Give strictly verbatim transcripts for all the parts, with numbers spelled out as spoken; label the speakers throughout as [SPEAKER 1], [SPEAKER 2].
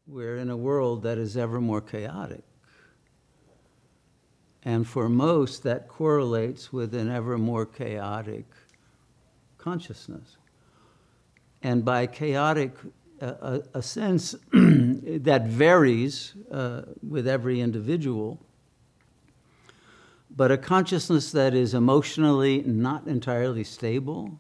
[SPEAKER 1] we're in a world that is ever more chaotic. And for most, that correlates with an ever more chaotic consciousness. And by chaotic, uh, a, a sense that varies uh, with every individual, but a consciousness that is emotionally not entirely stable,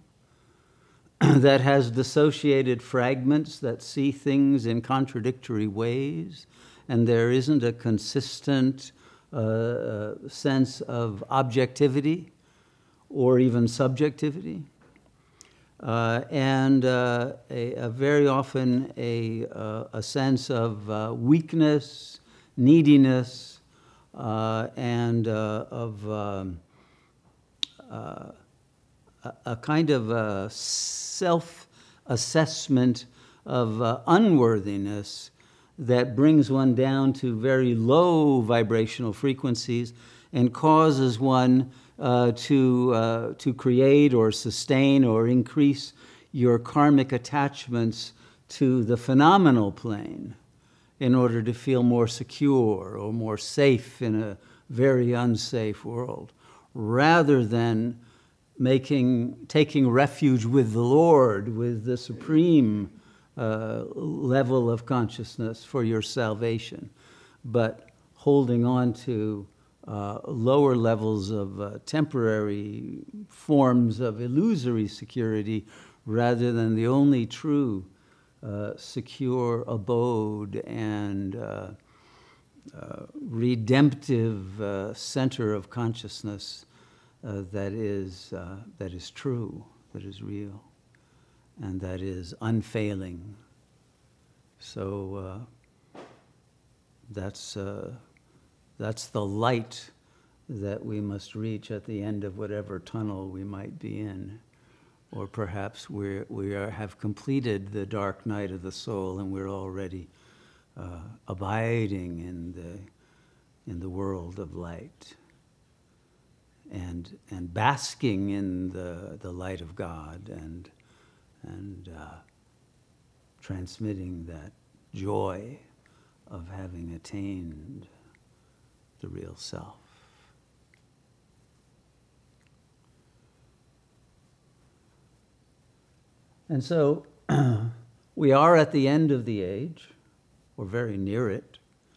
[SPEAKER 1] that has dissociated fragments that see things in contradictory ways, and there isn't a consistent uh, sense of objectivity or even subjectivity. Uh, and uh, a, a very often a, uh, a sense of uh, weakness, neediness, uh, and uh, of um, uh, a, a kind of a self-assessment of uh, unworthiness that brings one down to very low vibrational frequencies and causes one Uh, to, uh, to create or sustain or increase your karmic attachments to the phenomenal plane in order to feel more secure or more safe in a very unsafe world, rather than making, taking refuge with the Lord, with the supreme uh, level of consciousness for your salvation, but holding on to Uh, lower levels of uh, temporary forms of illusory security rather than the only true uh, secure abode and uh, uh, redemptive uh, center of consciousness uh, that is, uh, that is true, that is real, and that is unfailing. So uh, that's... Uh, That's the light that we must reach at the end of whatever tunnel we might be in. Or perhaps we're, we are, have completed the dark night of the soul and we're already uh, abiding in the, in the world of light and, and basking in the, the light of God and, and uh, transmitting that joy of having attained the real self. And so we are at the end of the age, or very near it.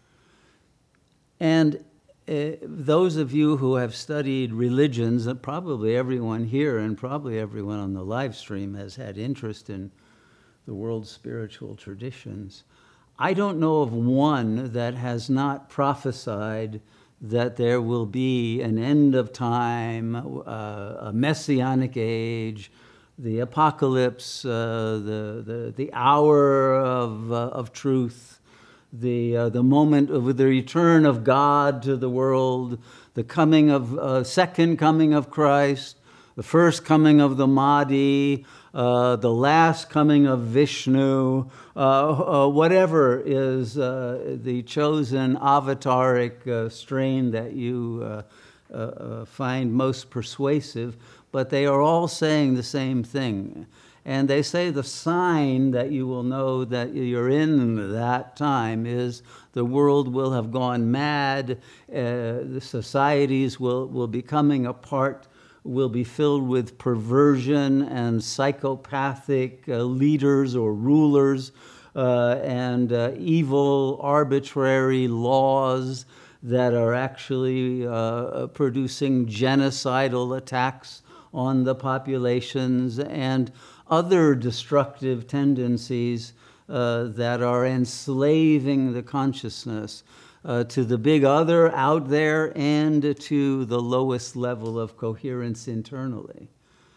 [SPEAKER 1] And uh, those of you who have studied religions, and probably everyone here and probably everyone on the live stream has had interest in the world's spiritual traditions, I don't know of one that has not prophesied that there will be an end of time, uh, a messianic age, the apocalypse, uh, the, the, the hour of, uh, of truth, the, uh, the moment of the return of God to the world, the coming of, uh, second coming of Christ, the first coming of the Mahdi, uh, the last coming of Vishnu, uh, uh, whatever is uh, the chosen avataric uh, strain that you uh, uh, uh, find most persuasive, but they are all saying the same thing. And they say the sign that you will know that you're in that time is the world will have gone mad, uh, the societies will, will be coming apart, will be filled with perversion and psychopathic uh, leaders or rulers uh, and uh, evil, arbitrary laws that are actually uh, producing genocidal attacks on the populations and other destructive tendencies uh, that are enslaving the consciousness uh, to the big other out there and to the lowest level of coherence internally.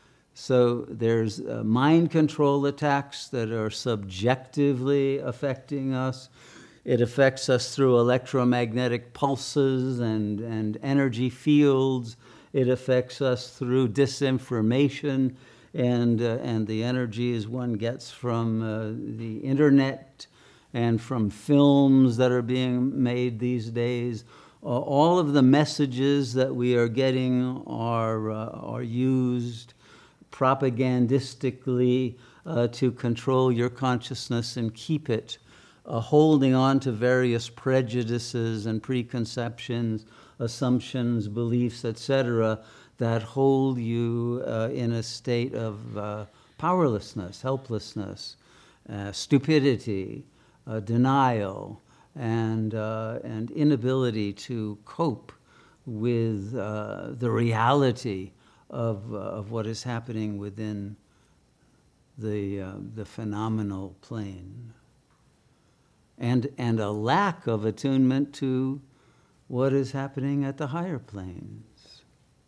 [SPEAKER 1] So there's uh, mind control attacks that are subjectively affecting us. It affects us through electromagnetic pulses and, and energy fields. It affects us through disinformation and, uh, and the energies one gets from uh, the internet and from films that are being made these days. Uh, all of the messages that we are getting are, uh, are used propagandistically uh, to control your consciousness and keep it uh, holding on to various prejudices and preconceptions, assumptions, beliefs, et cetera, that hold you uh, in a state of uh, powerlessness, helplessness, uh, stupidity, uh, denial, and, uh, and inability to cope with uh, the reality of, uh, of what is happening within the, uh, the phenomenal plane. And, and a lack of attunement to what is happening at the higher planes.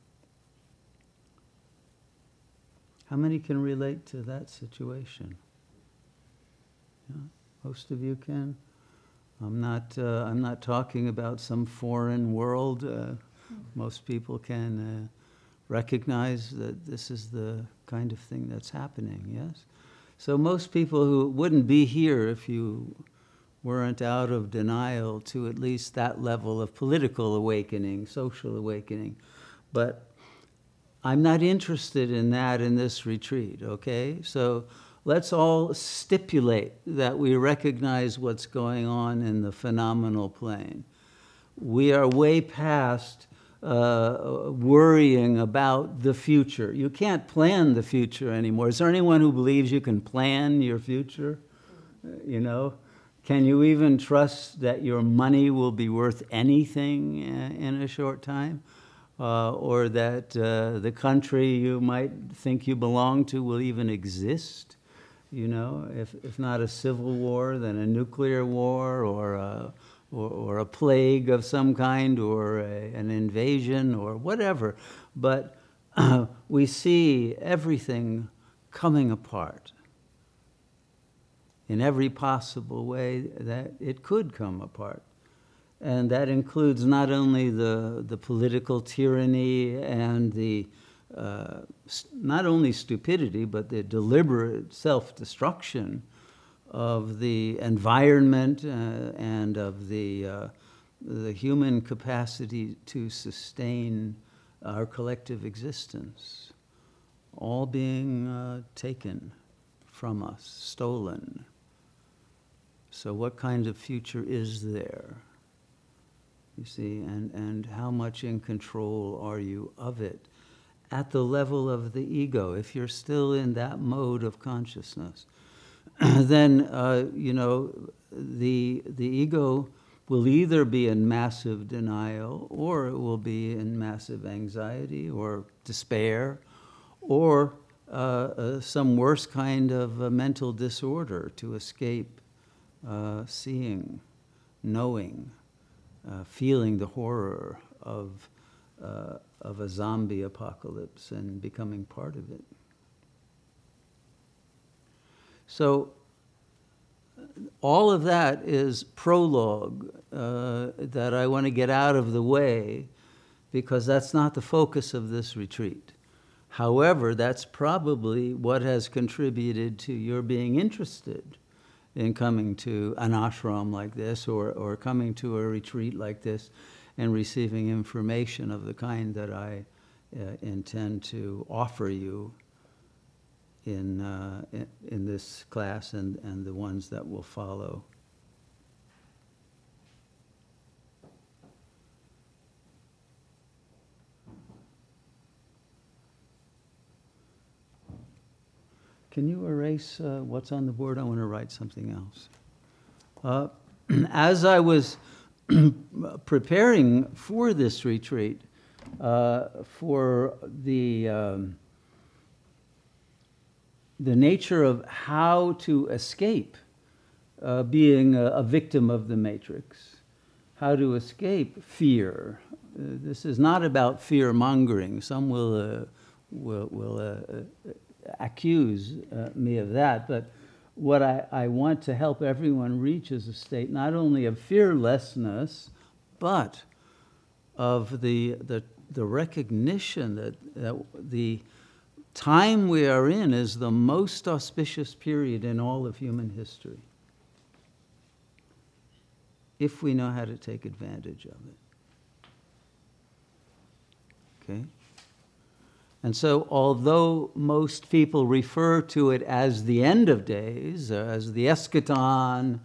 [SPEAKER 1] How many can relate to that situation? Yeah, most of you can. I'm not, uh, I'm not talking about some foreign world. Uh, most people can uh, recognize that this is the kind of thing that's happening, yes? So most people who wouldn't be here if you weren't out of denial to at least that level of political awakening, social awakening. But I'm not interested in that in this retreat, okay? So let's all stipulate that we recognize what's going on in the phenomenal plane. We are way past uh, worrying about the future. You can't plan the future anymore. Is there anyone who believes you can plan your future? You know? Can you even trust that your money will be worth anything in a short time? Uh, or that uh, the country you might think you belong to will even exist? You know, if, if not a civil war, then a nuclear war, or a, or, or a plague of some kind, or a, an invasion, or whatever. But uh, we see everything coming apart in every possible way that it could come apart. And that includes not only the, the political tyranny and the, uh, not only stupidity, but the deliberate self-destruction of the environment uh, and of the, uh, the human capacity to sustain our collective existence, all being uh, taken from us, stolen. So what kind of future is there? You see, and, and how much in control are you of it at the level of the ego? If you're still in that mode of consciousness, then, uh, you know, the, the ego will either be in massive denial, or it will be in massive anxiety or despair, or uh, uh, some worse kind of uh, mental disorder to escape uh, seeing, knowing, Uh, feeling the horror of, uh, of a zombie apocalypse and becoming part of it. So all of that is prologue uh, that I want to get out of the way, because that's not the focus of this retreat. However, that's probably what has contributed to your being interested in coming to an ashram like this, or, or coming to a retreat like this and receiving information of the kind that I uh, intend to offer you in, uh, in, in this class and, and the ones that will follow. Can you erase uh, what's on the board? I want to write something else. Uh, as I was preparing for this retreat, uh, for the, um, the nature of how to escape uh, being a, a victim of the matrix, how to escape fear. Uh, this is not about fear-mongering. Some will, uh, will, will uh, accuse uh, me of that, but what I, I want to help everyone reach is a state not only of fearlessness, but of the, the, the recognition that, that the time we are in is the most auspicious period in all of human history, if we know how to take advantage of it. Okay? And so, although most people refer to it as the end of days, uh, as the eschaton,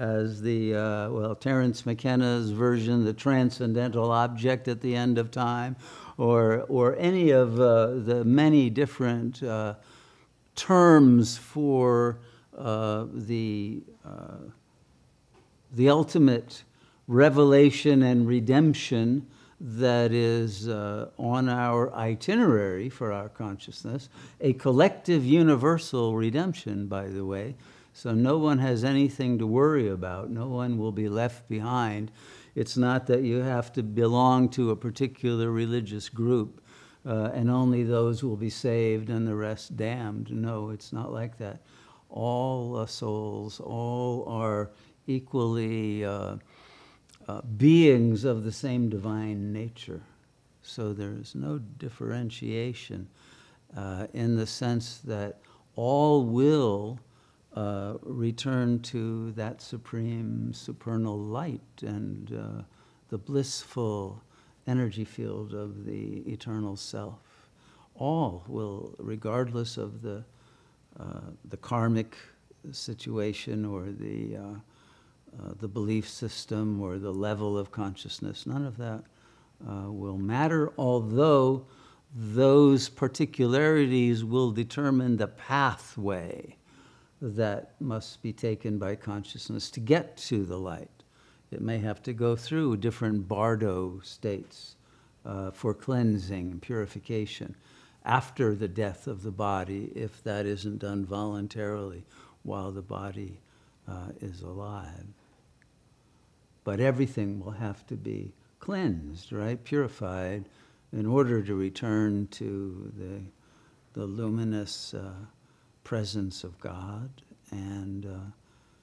[SPEAKER 1] as the, uh, well, Terence McKenna's version, the transcendental object at the end of time, or, or any of uh, the many different uh, terms for uh, the, uh, the ultimate revelation and redemption that is uh, on our itinerary for our consciousness, a collective universal redemption, by the way. So no one has anything to worry about. No one will be left behind. It's not that you have to belong to a particular religious group uh, and only those will be saved and the rest damned. No, it's not like that. All uh, souls, all are equally uh, uh, beings of the same divine nature. So there's no differentiation uh, in the sense that all will Uh, return to that supreme supernal light and uh, the blissful energy field of the eternal self. All will, regardless of the uh, the karmic situation or the uh, uh, the belief system or the level of consciousness, none of that uh, will matter, although those particularities will determine the pathway that must be taken by consciousness to get to the light. It may have to go through different bardo states uh, for cleansing and purification after the death of the body, if that isn't done voluntarily while the body uh, is alive. But everything will have to be cleansed, right? Purified in order to return to the, the luminous uh, presence of God, and uh,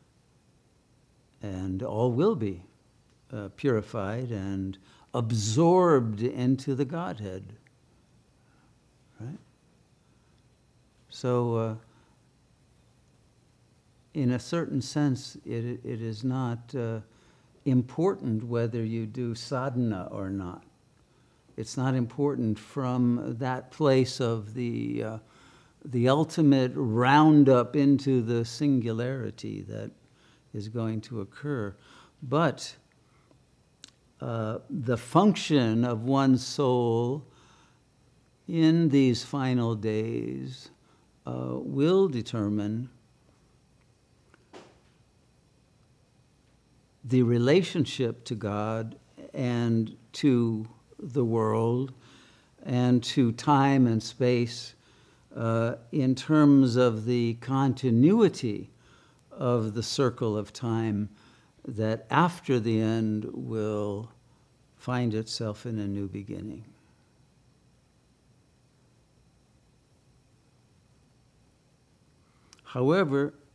[SPEAKER 1] and all will be uh, purified and absorbed into the Godhead, right? So, uh, in a certain sense, it it is not uh, important whether you do sadhana or not. It's not important from that place of the uh, the ultimate roundup into the singularity that is going to occur. But uh, the function of one's soul in these final days uh, will determine the relationship to God and to the world and to time and space Uh, in terms of the continuity of the circle of time that after the end will find itself in a new beginning. However,